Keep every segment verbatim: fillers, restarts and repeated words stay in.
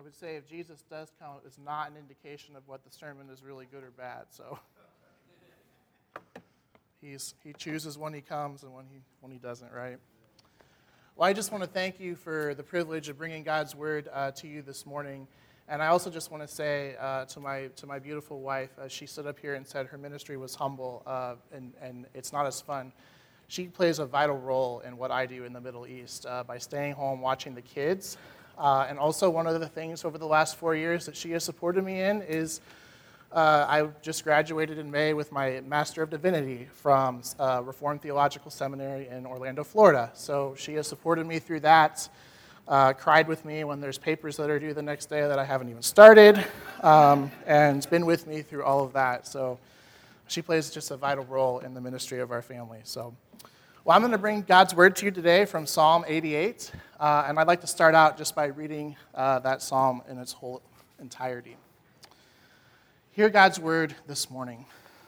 I would say if Jesus does come, it's not an indication of what the sermon is really good or bad. So he's he chooses when he comes and when he when he doesn't, right? Well, I just want to thank you for the privilege of bringing God's word uh, to you this morning. And I also just want to say uh, to my to my beautiful wife, as she stood up here and said her ministry was humble uh, and, and it's not as fun. She plays a vital role in what I do in the Middle East uh, by staying home, watching the kids. Uh, and also one of the things over the last four years that she has supported me in is uh, I just graduated in May with my Master of Divinity from uh, Reformed Theological Seminary in Orlando, Florida. So she has supported me through that. Uh, cried with me when there's papers that are due the next day that I haven't even started, um, and been with me through all of that. So she plays just a vital role in the ministry of our family. So, well, I'm going to bring God's word to you today from Psalm eighty-eight, uh, and I'd like to start out just by reading uh, that psalm in its whole entirety. Hear God's word this morning.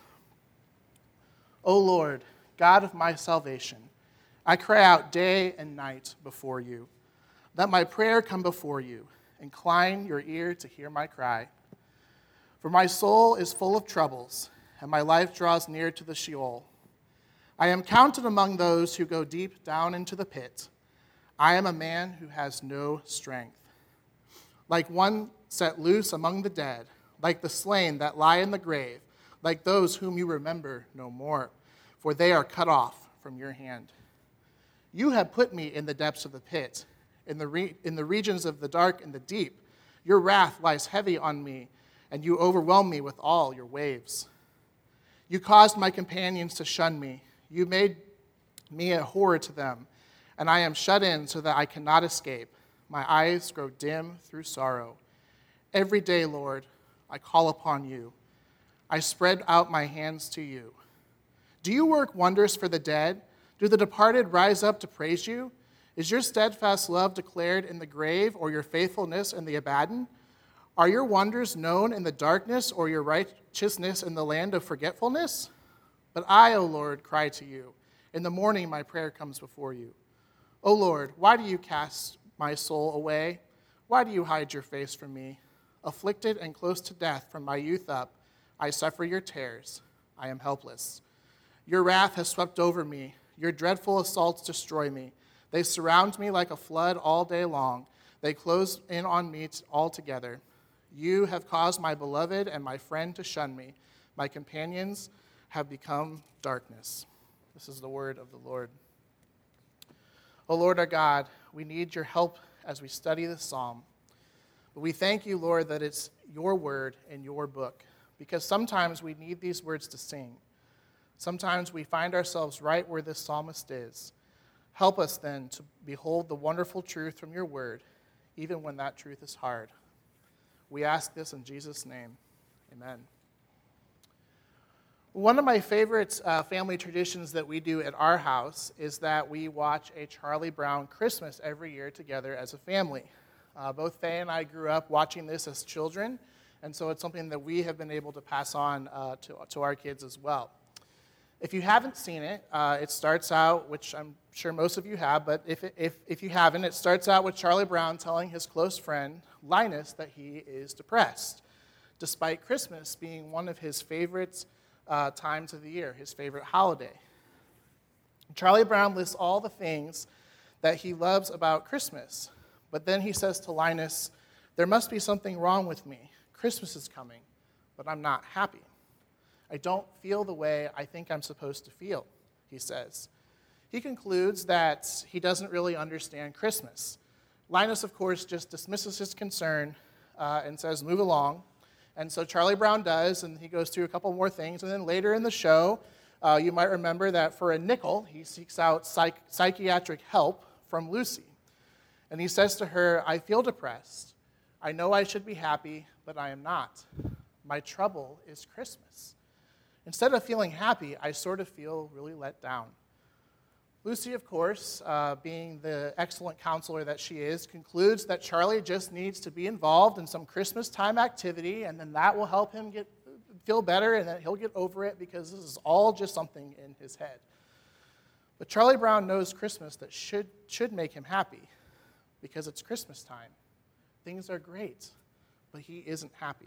O Lord, God of my salvation, I cry out day and night before you. Let my prayer come before you. Incline your ear to hear my cry. For my soul is full of troubles, and my life draws near to the Sheol. I am counted among those who go deep down into the pit. I am a man who has no strength. Like one set loose among the dead, like the slain that lie in the grave, like those whom you remember no more, for they are cut off from your hand. You have put me in the depths of the pit, In the, re- in the regions of the dark and the deep. Your wrath lies heavy on me, and you overwhelm me with all your waves. You caused my companions to shun me. You made me a horror to them, and I am shut in so that I cannot escape. My eyes grow dim through sorrow. Every day, Lord, I call upon you. I spread out my hands to you. Do you work wonders for the dead? Do the departed rise up to praise you? Is your steadfast love declared in the grave, or your faithfulness in the Abaddon? Are your wonders known in the darkness, or your righteousness in the land of forgetfulness? But I, O Lord, cry to you. In the morning my prayer comes before you. O Lord, why do you cast my soul away? Why do you hide your face from me? Afflicted and close to death from my youth up, I suffer your tears. I am helpless. Your wrath has swept over me. Your dreadful assaults destroy me. They surround me like a flood all day long. They close in on me altogether. You have caused my beloved and my friend to shun me. My companions have become darkness. This is the word of the Lord. O Lord our God, we need your help as we study this psalm. But we thank you, Lord, that it's your word in your book, because sometimes we need these words to sing. Sometimes we find ourselves right where this psalmist is. Help us then to behold the wonderful truth from your word, even when that truth is hard. We ask this in Jesus' name. Amen. One of my favorite uh, family traditions that we do at our house is that we watch a Charlie Brown Christmas every year together as a family. Uh, both Faye and I grew up watching this as children, and so it's something that we have been able to pass on uh, to, to our kids as well. If you haven't seen it, uh, it starts out, which I'm sure most of you have, but if, if, if you haven't, it starts out with Charlie Brown telling his close friend, Linus, that he is depressed, despite Christmas being one of his favorite uh, times of the year, his favorite holiday. Charlie Brown lists all the things that he loves about Christmas, but then he says to Linus, there must be something wrong with me. Christmas is coming, but I'm not happy. I don't feel the way I think I'm supposed to feel, he says. He concludes that he doesn't really understand Christmas. Linus, of course, just dismisses his concern uh, and says, move along. And so Charlie Brown does, and he goes through a couple more things. And then later in the show, uh, you might remember that for a nickel, he seeks out psych- psychiatric help from Lucy. And he says to her, I feel depressed. I know I should be happy, but I am not. My trouble is Christmas. Instead of feeling happy, I sort of feel really let down. Lucy, of course, uh, being the excellent counselor that she is, concludes that Charlie just needs to be involved in some Christmas time activity, and then that will help him get feel better, and then he'll get over it because this is all just something in his head. But Charlie Brown knows Christmas that should, should make him happy because it's Christmas time. Things are great, but he isn't happy.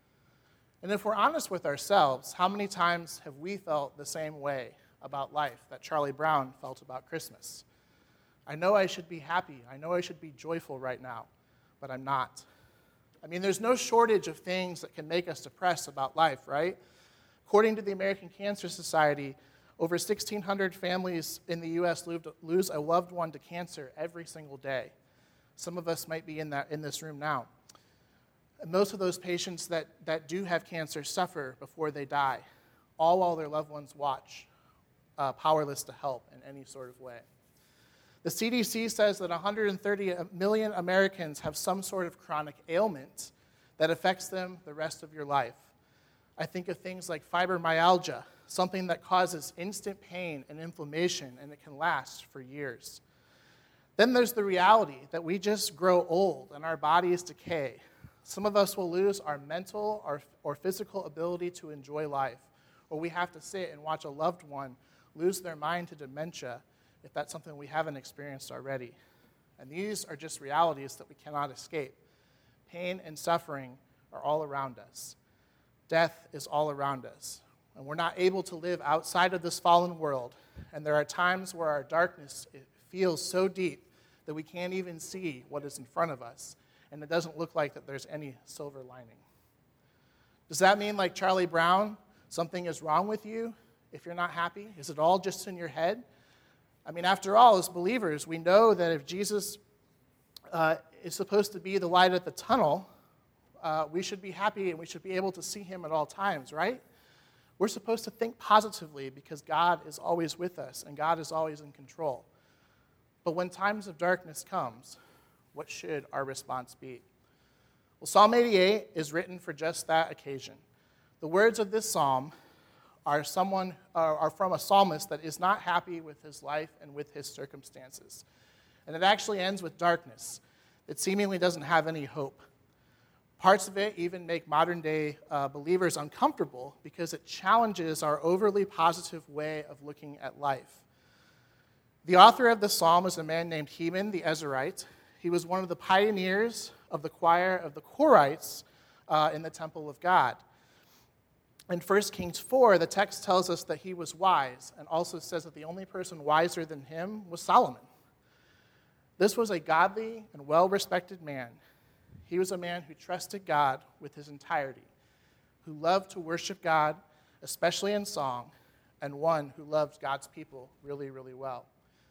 And if we're honest with ourselves, how many times have we felt the same way about life that Charlie Brown felt about Christmas? I know I should be happy. I know I should be joyful right now, but I'm not. I mean, there's no shortage of things that can make us depressed about life, right? According to the American Cancer Society, over sixteen hundred families in the U S lose a loved one to cancer every single day. Some of us might be in that in this room now. And most of those patients that, that do have cancer suffer before they die, all while their loved ones watch, uh, powerless to help in any sort of way. The C D C says that one hundred thirty million Americans have some sort of chronic ailment that affects them the rest of your life. I think of things like fibromyalgia, something that causes instant pain and inflammation, and it can last for years. Then there's the reality that we just grow old and our bodies decay. Some of us will lose our mental or, or physical ability to enjoy life, or we have to sit and watch a loved one lose their mind to dementia if that's something we haven't experienced already. And these are just realities that we cannot escape. Pain and suffering are all around us. Death is all around us. And we're not able to live outside of this fallen world. And there are times where our darkness it feels so deep that we can't even see what is in front of us. And it doesn't look like that there's any silver lining. Does that mean, like Charlie Brown, something is wrong with you if you're not happy? Is it all just in your head? I mean, after all, as believers, we know that if Jesus uh, is supposed to be the light at the tunnel, uh, we should be happy and we should be able to see him at all times, right? We're supposed to think positively because God is always with us and God is always in control. But when times of darkness comes, what should our response be? Well, Psalm eighty-eight is written for just that occasion. The words of this psalm are someone are, are from a psalmist that is not happy with his life and with his circumstances. And it actually ends with darkness. It seemingly doesn't have any hope. Parts of it even make modern-day uh, believers uncomfortable because it challenges our overly positive way of looking at life. The author of the psalm is a man named Heman the Ezrahite. He was one of the pioneers of the choir of the Korites uh, in the temple of God. In First Kings four, the text tells us that he was wise and also says that the only person wiser than him was Solomon. This was a godly and well-respected man. He was a man who trusted God with his entirety, who loved to worship God, especially in song, and one who loved God's people really, really well.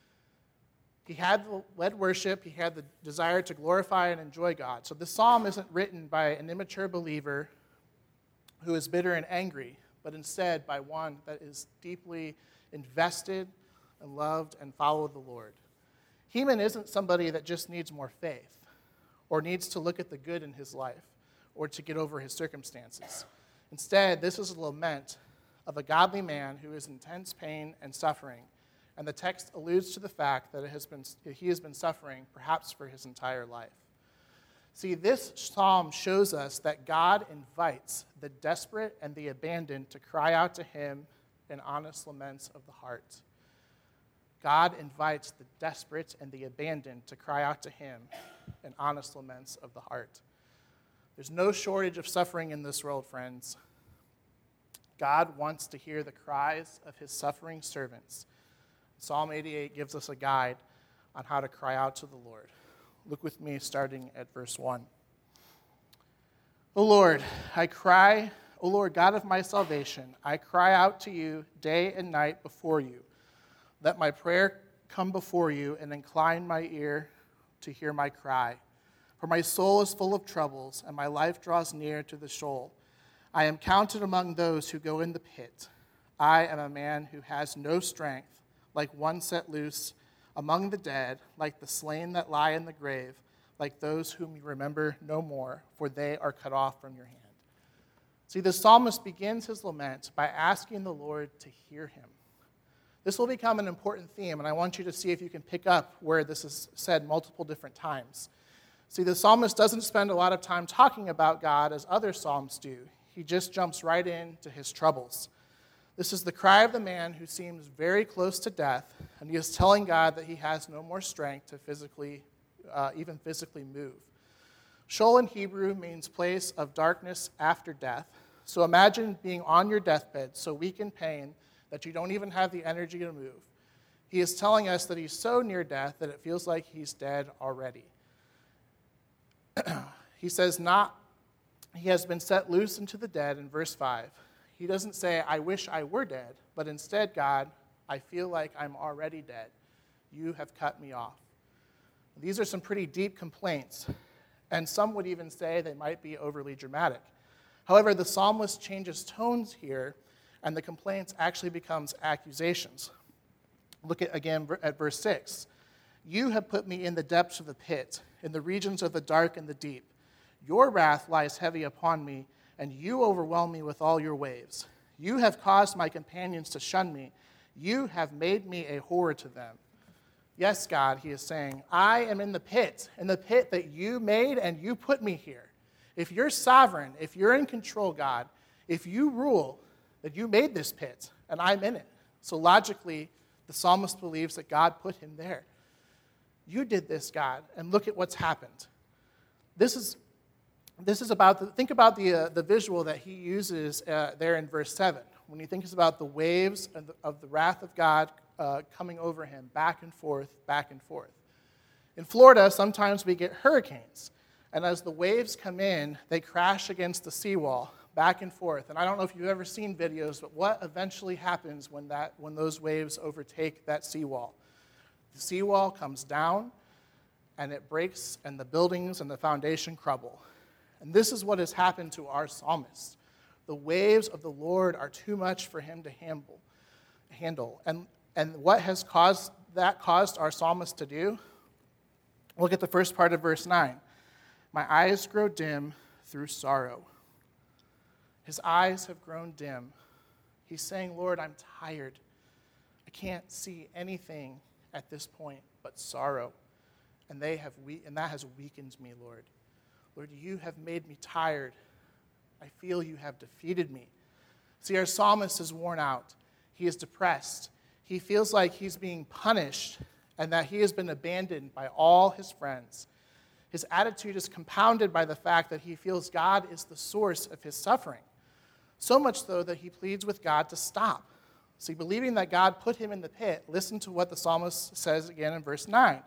He had led worship, he had the desire to glorify and enjoy God. So this psalm isn't written by an immature believer who is bitter and angry, but instead by one that is deeply invested and loved and followed the Lord. Heman isn't somebody that just needs more faith or needs to look at the good in his life or to get over his circumstances. Instead, this is a lament of a godly man who is in intense pain and suffering, and the text alludes to the fact that it has been, he has been suffering perhaps for his entire life. See, this psalm shows us that God invites the desperate and the abandoned to cry out to him in honest laments of the heart. God invites the desperate and the abandoned to cry out to him in honest laments of the heart. There's no shortage of suffering in this world, friends. God wants to hear the cries of his suffering servants. Psalm eighty-eight gives us a guide on how to cry out to the Lord. Look with me starting at verse one. O Lord, I cry, O Lord, God of my salvation, I cry out to you day and night before you. Let my prayer come before you and incline my ear to hear my cry. For my soul is full of troubles, and my life draws near to the Sheol. I am counted among those who go in the pit. I am a man who has no strength, like one set loose among the dead, like the slain that lie in the grave, like those whom you remember no more, for they are cut off from your hand. See, the psalmist begins his lament by asking the Lord to hear him. This will become an important theme, and I want you to see if you can pick up where this is said multiple different times. See, the psalmist doesn't spend a lot of time talking about God as other psalms do. He just jumps right into his troubles. This is the cry of the man who seems very close to death, and he is telling God that he has no more strength to physically, uh, even physically move. Sheol in Hebrew means place of darkness after death. So imagine being on your deathbed, so weak in pain that you don't even have the energy to move. He is telling us that he's so near death that it feels like he's dead already. He says, not, he has been set loose into the dead in verse five. He doesn't say, I wish I were dead, but instead, God, I feel like I'm already dead. You have cut me off. These are some pretty deep complaints, and some would even say they might be overly dramatic. However, the psalmist changes tones here, and the complaints actually becomes accusations. Look at again at verse six. You have put me in the depths of the pit, in the regions of the dark and the deep. Your wrath lies heavy upon me, and you overwhelm me with all your waves. You have caused my companions to shun me. You have made me a horror to them. Yes, God, he is saying, I am in the pit, in the pit that you made and you put me here. If you're sovereign, if you're in control, God, if you rule, that you made this pit, and I'm in it. So logically, the psalmist believes that God put him there. You did this, God, and look at what's happened. This is, this is about, the, think about the, uh, the visual that he uses uh, there in verse seven, when he thinks about the waves of the, of the wrath of God uh, coming over him, back and forth, back and forth. In Florida, sometimes we get hurricanes, and as the waves come in, they crash against the seawall, back and forth. And I don't know if you've ever seen videos, but what eventually happens when, that, when those waves overtake that seawall? The seawall comes down, and it breaks, and the buildings and the foundation crumble. And this is what has happened to our psalmist. The waves of the Lord are too much for him to handle. handle. And, and what has caused that caused our psalmist to do? Look at the first part of verse nine. My eyes grow dim through sorrow. His eyes have grown dim. He's saying, Lord, I'm tired. I can't see anything at this point but sorrow. And they have we- and that has weakened me, Lord. Lord, you have made me tired. I feel you have defeated me. See, our psalmist is worn out. He is depressed. He feels like he's being punished and that he has been abandoned by all his friends. His attitude is compounded by the fact that he feels God is the source of his suffering. So much, though, that he pleads with God to stop. See, believing that God put him in the pit, listen to what the psalmist says again in verse nine.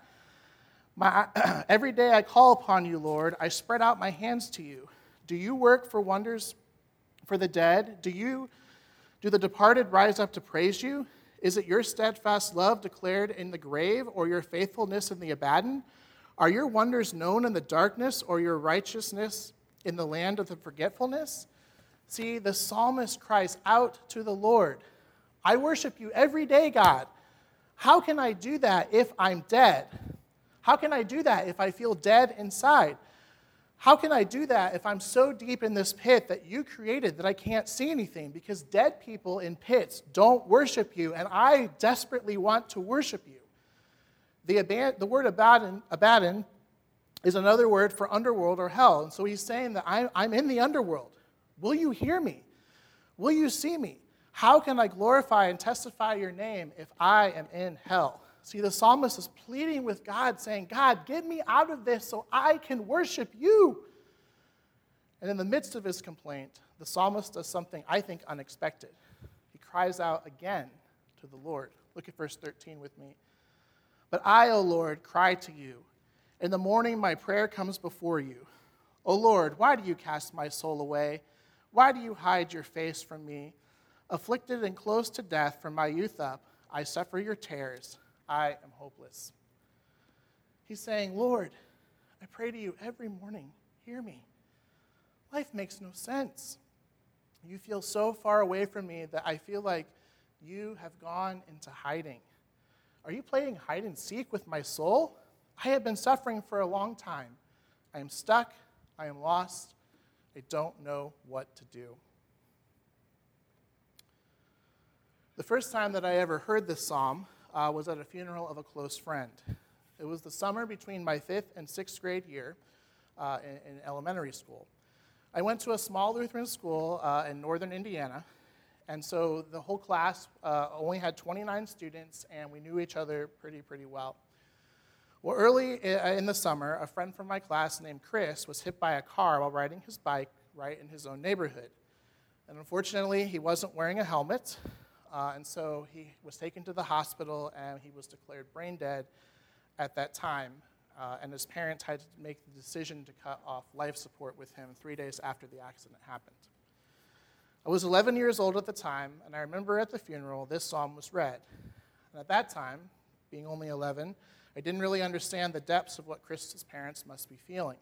My, every day I call upon you, Lord. I spread out my hands to you. Do you work for wonders for the dead? Do you, do the departed rise up to praise you? Is it your steadfast love declared in the grave, or your faithfulness in the Abaddon? Are your wonders known in the darkness, or your righteousness in the land of the forgetfulness? See, the psalmist cries out to the Lord, I worship you every day, God. How can I do that if I'm dead? How can I do that if I feel dead inside? How can I do that if I'm so deep in this pit that you created that I can't see anything? Because dead people in pits don't worship you, and I desperately want to worship you. The, Ab- the word Abaddon, Abaddon is another word for underworld or hell. And so he's saying that I'm, I'm in the underworld. Will you hear me? Will you see me? How can I glorify and testify your name if I am in hell? See, the psalmist is pleading with God, saying, God, get me out of this so I can worship you. And in the midst of his complaint, the psalmist does something, I think, unexpected. He cries out again to the Lord. Look at verse thirteen with me. But I, O Lord, cry to you. In the morning my prayer comes before you. O Lord, why do you cast my soul away? Why do you hide your face from me? Afflicted and close to death from my youth up, I suffer your tears. I am hopeless. He's saying, Lord, I pray to you every morning. Hear me. Life makes no sense. You feel so far away from me that I feel like you have gone into hiding. Are you playing hide and seek with my soul? I have been suffering for a long time. I am stuck. I am lost. I don't know what to do. The first time that I ever heard this psalm uh, was at a funeral of a close friend. It was the summer between my fifth and sixth grade year uh, in, in elementary school. I went to a small Lutheran school uh, in northern Indiana, and so the whole class uh, only had twenty-nine students, and we knew each other pretty, pretty well. Well, early in the summer, a friend from my class named Chris was hit by a car while riding his bike right in his own neighborhood. And unfortunately, he wasn't wearing a helmet, uh, and so he was taken to the hospital, and he was declared brain dead at that time. Uh, and his parents had to make the decision to cut off life support with him three days after the accident happened. I was eleven years old at the time, and I remember at the funeral, this psalm was read. And at that time, being only eleven, I didn't really understand the depths of what Chris's parents must be feeling.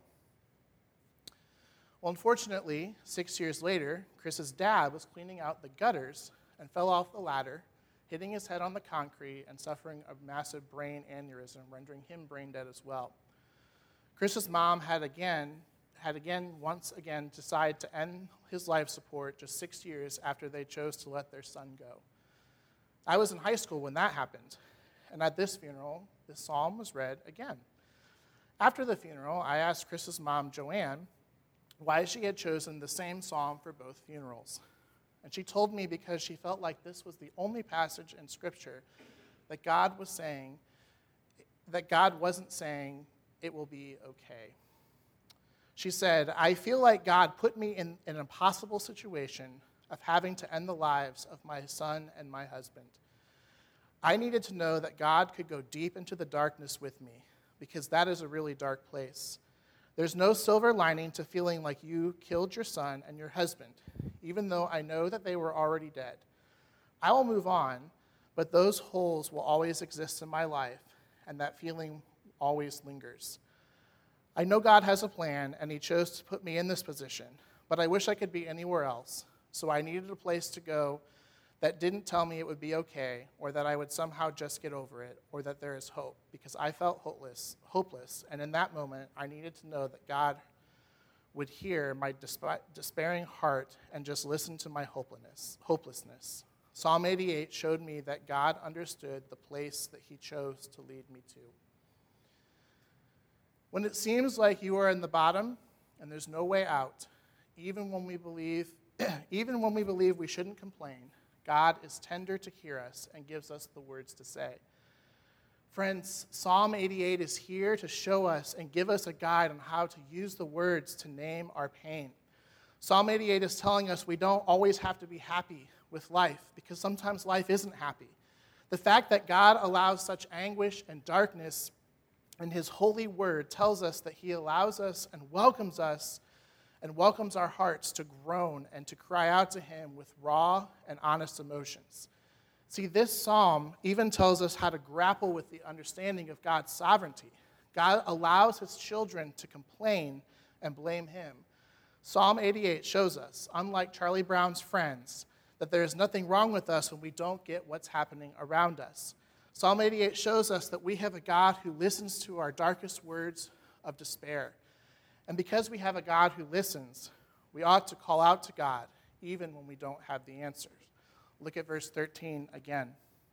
Well, unfortunately, six years later, Chris's dad was cleaning out the gutters and fell off the ladder, hitting his head on the concrete and suffering a massive brain aneurysm, rendering him brain dead as well. Chris's mom had again, had again, once again, decided to end his life support just six years after they chose to let their son go. I was in high school when that happened, and at this funeral, this psalm was read again. After the funeral, I asked Chris's mom, Joanne, why she had chosen the same psalm for both funerals. And she told me because she felt like this was the only passage in Scripture that God was saying, that God wasn't saying, it will be okay. She said, I feel like God put me in an impossible situation of having to end the lives of my son and my husband. I needed to know that God could go deep into the darkness with me, because that is a really dark place. There's no silver lining to feeling like you killed your son and your husband, even though I know that they were already dead. I will move on, but those holes will always exist in my life, and that feeling always lingers. I know God has a plan, and he chose to put me in this position, but I wish I could be anywhere else, so I needed a place to go that didn't tell me it would be okay, or that I would somehow just get over it, or that there is hope, because I felt hopeless, hopeless, and in that moment, I needed to know that God would hear my desp- despairing heart and just listen to my hopelessness. hopelessness. Psalm eighty-eight showed me that God understood the place that he chose to lead me to. When it seems like you are in the bottom and there's no way out, even when we believe, even when we believe we shouldn't complain, God is tender to hear us and gives us the words to say. Friends, Psalm eighty-eight is here to show us and give us a guide on how to use the words to name our pain. Psalm eighty-eight is telling us we don't always have to be happy with life, because sometimes life isn't happy. The fact that God allows such anguish and darkness in his holy word tells us that he allows us and welcomes us and welcomes our hearts to groan and to cry out to him with raw and honest emotions. See, this psalm even tells us how to grapple with the understanding of God's sovereignty. God allows his children to complain and blame him. Psalm eighty-eight shows us, unlike Charlie Brown's friends, that there is nothing wrong with us when we don't get what's happening around us. Psalm eighty-eight shows us that we have a God who listens to our darkest words of despair. And because we have a God who listens, we ought to call out to God, even when we don't have the answers. Look at verse thirteen again.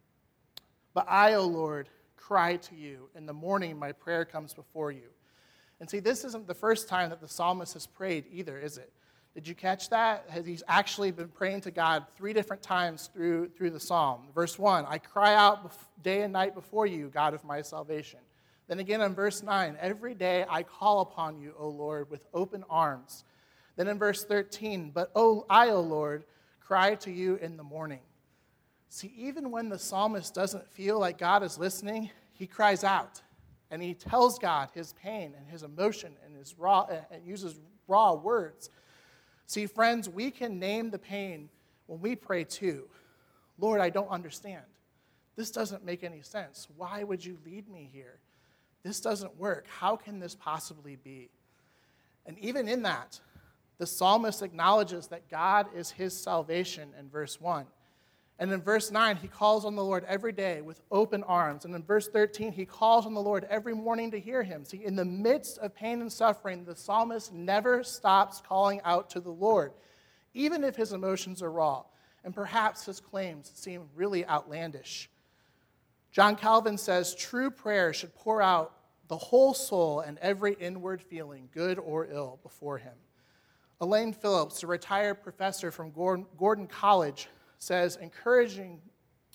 But I, O Lord, cry to you. In the morning my prayer comes before you. And see, this isn't the first time that the psalmist has prayed either, is it? Did you catch that? Has he actually been praying to God three different times through, through the psalm? Verse one, I cry out day and night before you, God of my salvation. Then again in verse nine, every day I call upon you, O Lord, with open arms. Then in verse thirteen, but oh, I, O Lord, cry to you in the morning. See, even when the psalmist doesn't feel like God is listening, he cries out. And he tells God his pain and his emotion and his raw and uses raw words. See, friends, we can name the pain when we pray too. Lord, I don't understand. This doesn't make any sense. Why would you lead me here? This doesn't work. How can this possibly be? And even in that, the psalmist acknowledges that God is his salvation in verse one. And in verse nine, he calls on the Lord every day with open arms. And in verse thirteen, he calls on the Lord every morning to hear him. See, in the midst of pain and suffering, the psalmist never stops calling out to the Lord, even if his emotions are raw, and perhaps his claims seem really outlandish. John Calvin says, true prayer should pour out the whole soul and every inward feeling, good or ill, before him. Elaine Phillips, a retired professor from Gordon College, says, encouraging,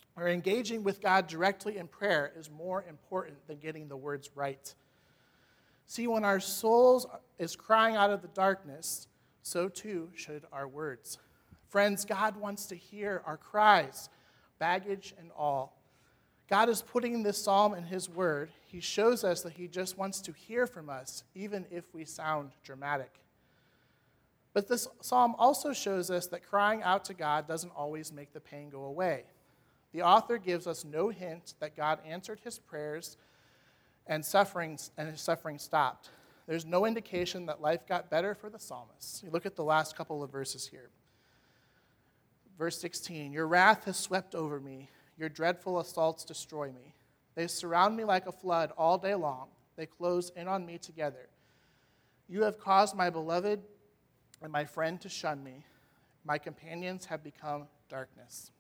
or engaging with God directly in prayer is more important than getting the words right. See, when our souls is crying out of the darkness, so too should our words. Friends, God wants to hear our cries, baggage and all. God is putting this psalm in his word. He shows us that he just wants to hear from us, even if we sound dramatic. But this psalm also shows us that crying out to God doesn't always make the pain go away. The author gives us no hint that God answered his prayers and suffering and his suffering stopped. There's no indication that life got better for the psalmist. You look at the last couple of verses here. Verse sixteen, your wrath has swept over me. Your dreadful assaults destroy me. They surround me like a flood all day long. They close in on me together. You have caused my beloved and my friend to shun me. My companions have become darkness.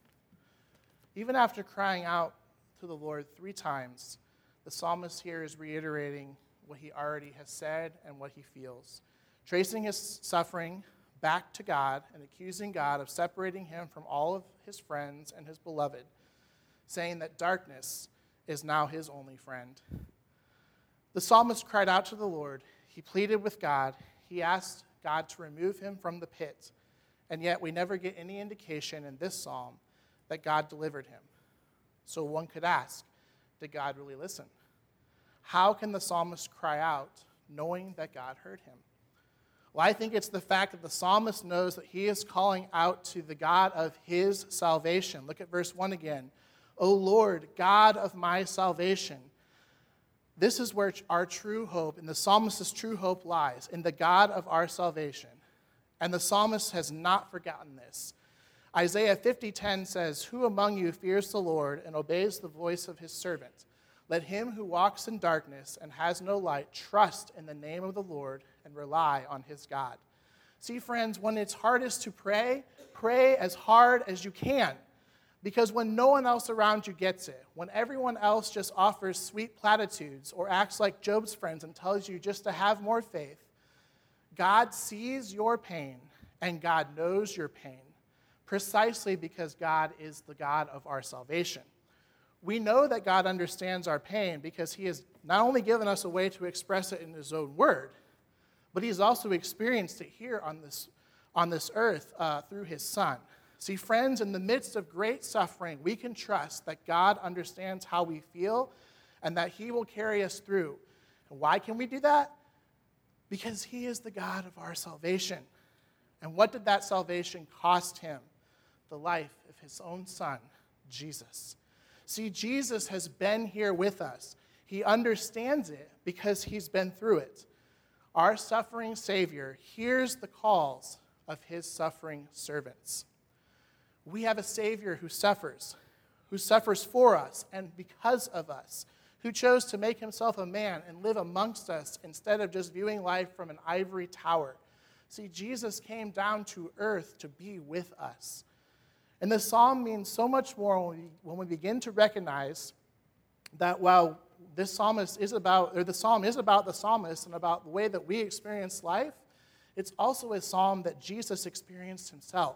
Even after crying out to the Lord three times, the psalmist here is reiterating what he already has said and what he feels, tracing his suffering back to God and accusing God of separating him from all of his friends and his beloved, saying that darkness is now his only friend. The psalmist cried out to the Lord. He pleaded with God. He asked God to remove him from the pit, and yet we never get any indication in this psalm that God delivered him. So one could ask, did God really listen? How can the psalmist cry out knowing that God heard him? Well, I think it's the fact that the psalmist knows that he is calling out to the God of his salvation. Look at verse one again. O Lord, God of my salvation. This is where our true hope, and the psalmist's true hope lies, in the God of our salvation. And the psalmist has not forgotten this. Isaiah fifty ten says, who among you fears the Lord and obeys the voice of his servant? Let him who walks in darkness and has no light trust in the name of the Lord and rely on his God. See, friends, when it's hardest to pray, pray as hard as you can. Because when no one else around you gets it, when everyone else just offers sweet platitudes or acts like Job's friends and tells you just to have more faith, God sees your pain and God knows your pain, precisely because God is the God of our salvation. We know that God understands our pain because he has not only given us a way to express it in his own word, but he's also experienced it here on this, on this earth uh, through his Son. See, friends, in the midst of great suffering, we can trust that God understands how we feel and that he will carry us through. And why can we do that? Because he is the God of our salvation. And what did that salvation cost him? The life of his own Son, Jesus. See, Jesus has been here with us. He understands it because he's been through it. Our suffering Savior hears the calls of his suffering servants. We have a Savior who suffers, who suffers for us and because of us, who chose to make himself a man and live amongst us instead of just viewing life from an ivory tower. See, Jesus came down to earth to be with us. And the psalm means so much more when we, when we begin to recognize that while this psalmist is about, or the psalm is about the psalmist and about the way that we experience life, it's also a psalm that Jesus experienced himself.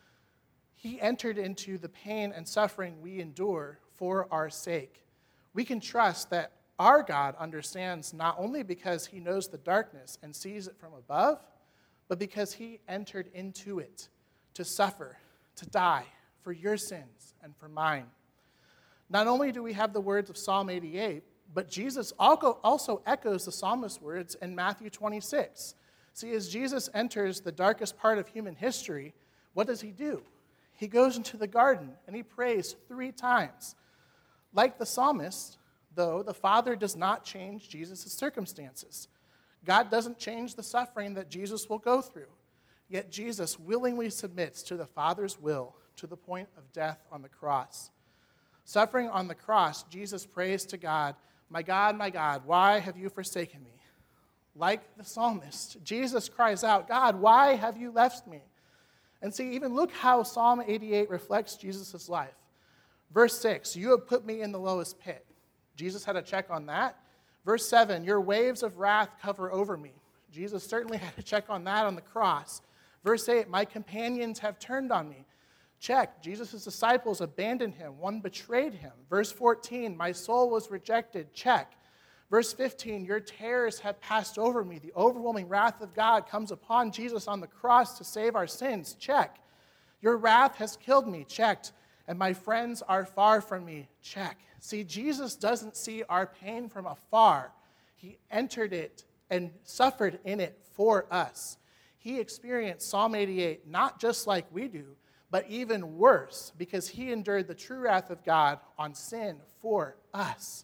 He entered into the pain and suffering we endure for our sake. We can trust that our God understands not only because he knows the darkness and sees it from above, but because he entered into it to suffer, to die for your sins and for mine. Not only do we have the words of Psalm eighty-eight, but Jesus also echoes the psalmist's words in Matthew twenty-six. See, as Jesus enters the darkest part of human history, what does he do? He goes into the garden and he prays three times. Like the psalmist, though, the Father does not change Jesus' circumstances. God doesn't change the suffering that Jesus will go through. Yet Jesus willingly submits to the Father's will to the point of death on the cross. Suffering on the cross, Jesus prays to God, my God, my God, why have you forsaken me? Like the psalmist, Jesus cries out, God, why have you left me? And see, even look how Psalm eighty-eight reflects Jesus' life. Verse six, you have put me in the lowest pit. Jesus had a check on that. Verse seven, your waves of wrath cover over me. Jesus certainly had a check on that on the cross. Verse eight, my companions have turned on me. Check. Jesus' disciples abandoned him. One betrayed him. Verse fourteen, my soul was rejected. Check. Verse fifteen, your terrors have passed over me. The overwhelming wrath of God comes upon Jesus on the cross to save our sins. Check. Your wrath has killed me. Checked. And my friends are far from me. Check. See, Jesus doesn't see our pain from afar. He entered it and suffered in it for us. He experienced Psalm eighty-eight not just like we do, but even worse, because he endured the true wrath of God on sin for us.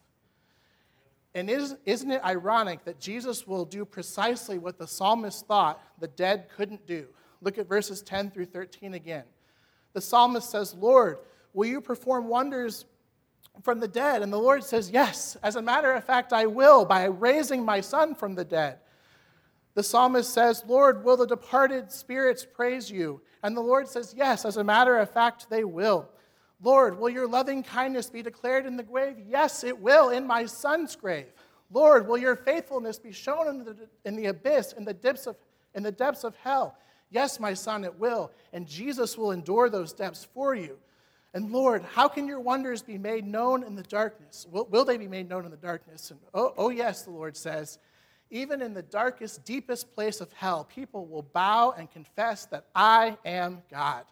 And isn't it ironic that Jesus will do precisely what the psalmist thought the dead couldn't do? Look at verses ten through thirteen again. The psalmist says, Lord, will you perform wonders from the dead? And the Lord says, yes, as a matter of fact, I will, by raising my son from the dead. The psalmist says, Lord, will the departed spirits praise you? And the Lord says, yes, as a matter of fact, they will. Lord, will your loving kindness be declared in the grave? Yes, it will, in my son's grave. Lord, will your faithfulness be shown in the, in the abyss, in the depths of, in the depths of hell? Yes, my son, it will. And Jesus will endure those depths for you. And Lord, how can your wonders be made known in the darkness? Will, will they be made known in the darkness? And oh, oh, yes, the Lord says, even in the darkest, deepest place of hell, people will bow and confess that I am God.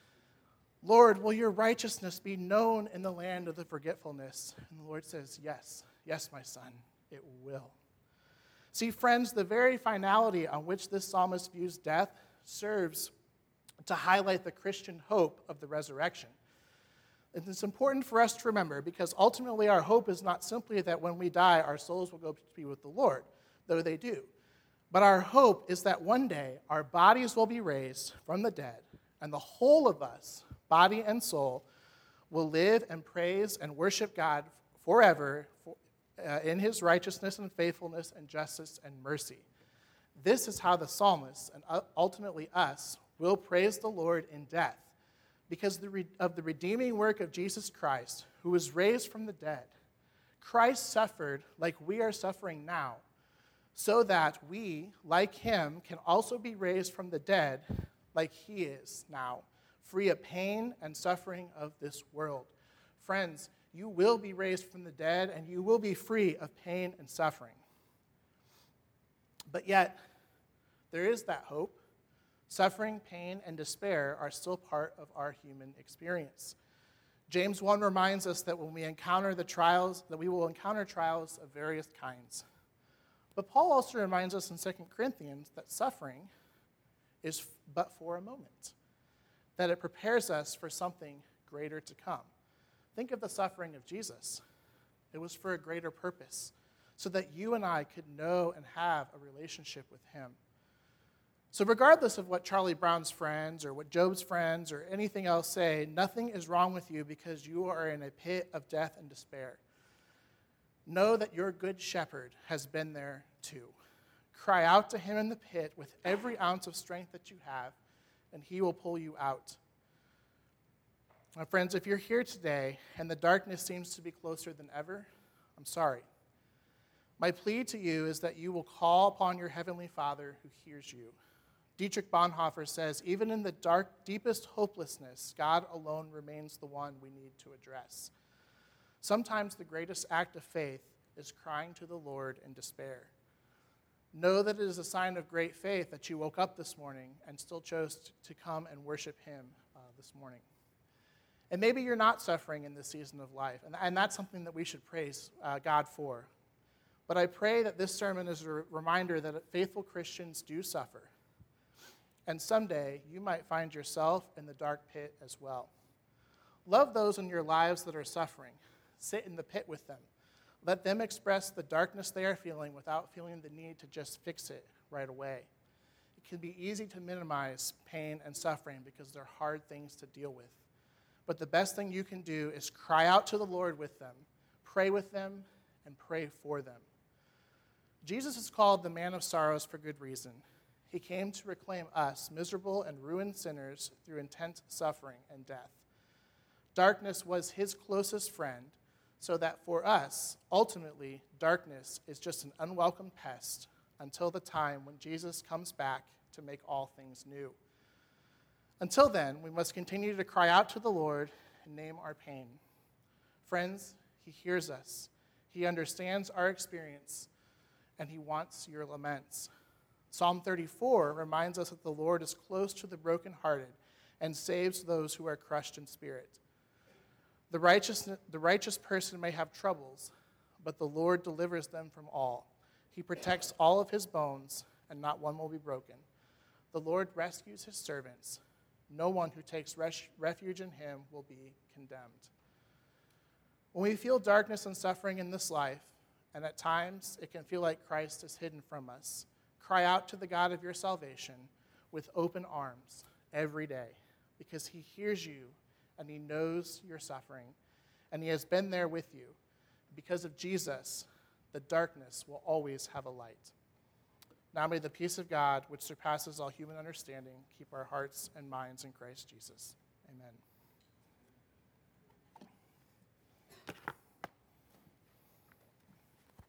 Lord, will your righteousness be known in the land of the forgetfulness? And the Lord says, yes, yes, my son, it will. See, friends, the very finality on which this psalmist views death serves to highlight the Christian hope of the resurrection. And it's important for us to remember, because ultimately our hope is not simply that when we die, our souls will go to be with the Lord, though they do. But our hope is that one day our bodies will be raised from the dead, and the whole of us, body and soul, will live and praise and worship God forever for, uh, in his righteousness and faithfulness and justice and mercy. This is how the psalmist, and ultimately us, will praise the Lord in death, because of the redeeming work of Jesus Christ, who was raised from the dead. Christ suffered like we are suffering now, so that we, like him, can also be raised from the dead like he is now, free of pain and suffering of this world. Friends, you will be raised from the dead, and you will be free of pain and suffering. But yet, there is that hope. Suffering, pain, and despair are still part of our human experience. James one reminds us that when we encounter the trials, that we will encounter trials of various kinds. But Paul also reminds us in Second Corinthians that suffering is but for a moment, that it prepares us for something greater to come. Think of the suffering of Jesus. It was for a greater purpose, so that you and I could know and have a relationship with him. So regardless of what Charlie Brown's friends or what Job's friends or anything else say, nothing is wrong with you because you are in a pit of death and despair. Know that your good shepherd has been there too. Cry out to him in the pit with every ounce of strength that you have, and he will pull you out. My friends, if you're here today and the darkness seems to be closer than ever, I'm sorry. My plea to you is that you will call upon your heavenly Father who hears you. Dietrich Bonhoeffer says, even in the dark, deepest hopelessness, God alone remains the one we need to address. Sometimes the greatest act of faith is crying to the Lord in despair. Know that it is a sign of great faith that you woke up this morning and still chose to come and worship him uh, this morning. And maybe you're not suffering in this season of life, and, and that's something that we should praise uh, God for. But I pray that this sermon is a reminder that faithful Christians do suffer. And someday, you might find yourself in the dark pit as well. Love those in your lives that are suffering. Sit in the pit with them. Let them express the darkness they are feeling without feeling the need to just fix it right away. It can be easy to minimize pain and suffering because they're hard things to deal with. But the best thing you can do is cry out to the Lord with them, pray with them, and pray for them. Jesus is called the man of sorrows for good reason. He came to reclaim us, miserable and ruined sinners, through intense suffering and death. Darkness was his closest friend, so that for us, ultimately, darkness is just an unwelcome pest until the time when Jesus comes back to make all things new. Until then, we must continue to cry out to the Lord and name our pain. Friends, he hears us. He understands our experience, and he wants your laments. Psalm thirty-four reminds us that the Lord is close to the brokenhearted and saves those who are crushed in spirit. The righteous, the righteous person may have troubles, but the Lord delivers them from all. He protects all of his bones, and not one will be broken. The Lord rescues his servants. No one who takes res- refuge in him will be condemned. When we feel darkness and suffering in this life, and at times it can feel like Christ is hidden from us, cry out to the God of your salvation with open arms every day, because he hears you and he knows your suffering, and he has been there with you. Because of Jesus, the darkness will always have a light. Now may the peace of God, which surpasses all human understanding, keep our hearts and minds in Christ Jesus. Amen.